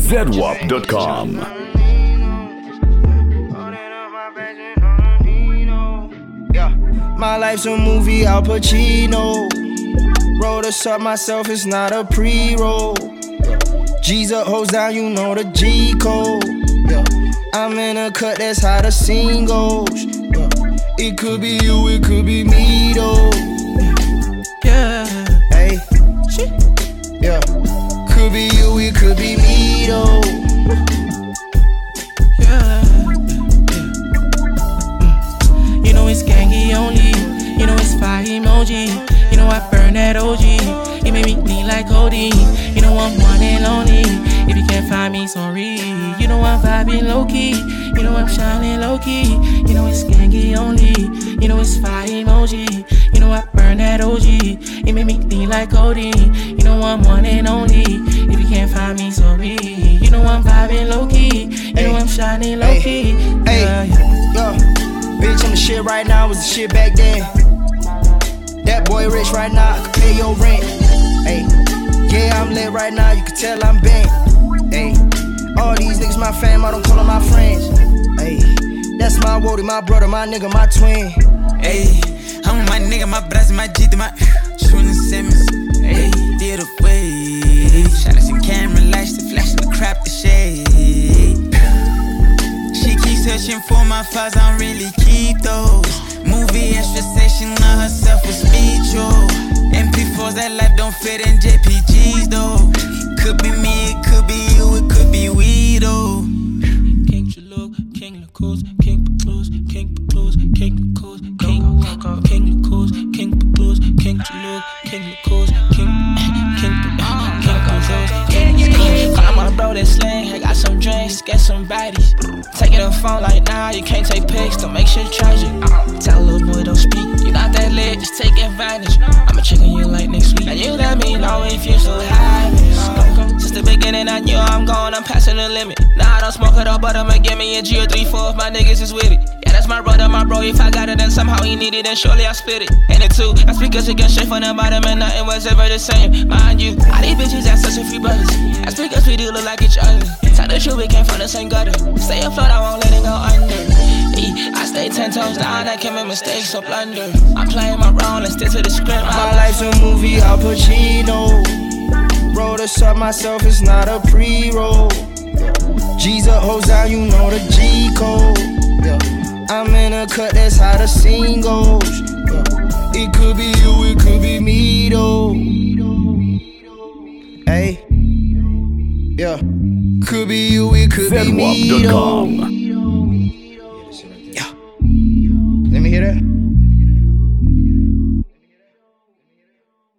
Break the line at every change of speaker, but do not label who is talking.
zedwap.com.
My life's a movie, Al Pacino. Wrote us up myself, it's not a pre-roll. G's up, hoes down, you know the G code. I'm in a cut, that's how the scene goes. It could be you, it could be me though.
Yeah.
Hey. Yeah. Could be you, it could be me though.
Yeah. You know it's gangy only. You know it's fire emoji. You know I burn that OG. You make me lean like codeine. You know I'm one and only. If you can't find me, sorry. You know I'm vibing low key. You know I'm shining low key. You know it's gangy only. You know it's fire emoji. You know I burn that OG. You make me lean like codeine. You know I'm one and only. If you can't find me, sorry. You know I'm vibing low key. You know I'm shining low key.
Yeah. Bitch, I'm the shit right now, was the shit back then. That boy rich right now, I can pay your rent. Ay. Yeah, I'm lit right now, you can tell I'm bent. Ay. All these niggas my fam, I don't call them my friends. Ay. That's my woody, my brother, my nigga, my twin.
Ayy, I'm my nigga, my brother, my G, my shooting Simmons. Ayy, did away. Shot us in camera lights, the flash and the crap, the shade. She keeps searching for my files, I don't really keep those. Movie extra session of herself with speed, yo. MP4s, that life don't fit in JPGs, though. Could be me, it could be you, it could be we, though.
King Jalou, King Lacose, King Paclose, King Paclose, King Lacose, King Lacose, King Paclose, King Jalou, King Lacose, King Paclose, King Lacose. I'm on a bro that slang, I got some drinks, get some baddies. Taking the phone like nah, you can't take pics, don't make shit tragic. Tell a little boy don't speak, you not that lit, just take advantage. I'ma check on you like next week, and you let me know if you still have it. Since the beginning I knew I'm going, I'm passing the limit. Nah, I don't smoke it up, but I'ma give me a G or 3-4 if my niggas is with it. Yeah, that's my brother, my bro, if I got it then somehow he need it, then surely I split it. And it too, that's because it got straight from the bottom and nothing was ever the same. Mind you, all these bitches act such a few brothers. That's because we do look like each other. Tell the truth, we came from the same gutter. Stay afloat, I won't let it go under. I stay 10 toes down, I can't make mistakes or blunder. I'm playing my role and stick to the script.
My life's a movie, Al Pacino. Wrote us up myself, it's not a pre-roll. G's up, hoes down, you know the G code. I'm in a cut, that's how the scene goes. It could be you, it could be me though. Hey. Yeah. Could be you, it could be me though.
zedwap.com.
Yeah. Let me hear that.